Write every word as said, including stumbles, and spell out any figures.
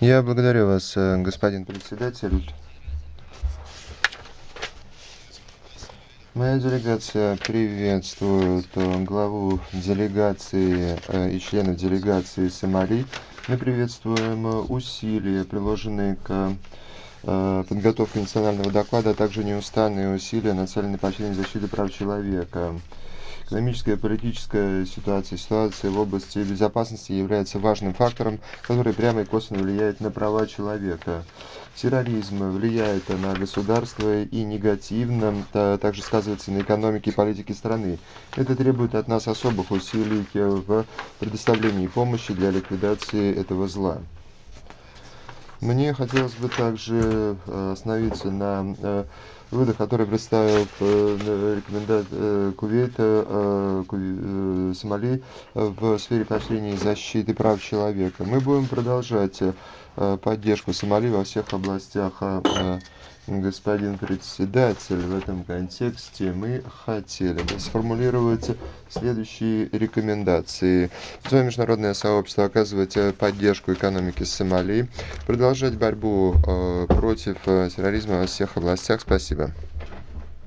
Я благодарю вас, э, господин председатель. Моя делегация приветствует э, главу делегации э, и членов делегации Сомали. Мы приветствуем э, усилия, приложенные к э, подготовке национального доклада, а также неустанные усилия, нацеленные по защите прав человека. Экономическая и политическая ситуация, ситуация в области безопасности является важным фактором, который прямо и косвенно влияет на права человека. Терроризм влияет на государство и негативно та- также сказывается на экономике и политике страны. Это требует от нас особых усилий в предоставлении помощи для ликвидации этого зла. Мне хотелось бы также э, остановиться на э, выводах, которые представил э, рекоменда... э, Кувейта, э, Куви- э, Сомали э, в сфере поощрения и защиты прав человека. Мы будем продолжать э, поддержку Сомали во всех областях. э, э, Господин председатель, в этом контексте мы хотели бы сформулировать следующие рекомендации. Призвать международное сообщество оказывать э, поддержку экономике Сомали, продолжать борьбу э, против э, терроризма во всех областях. Спасибо.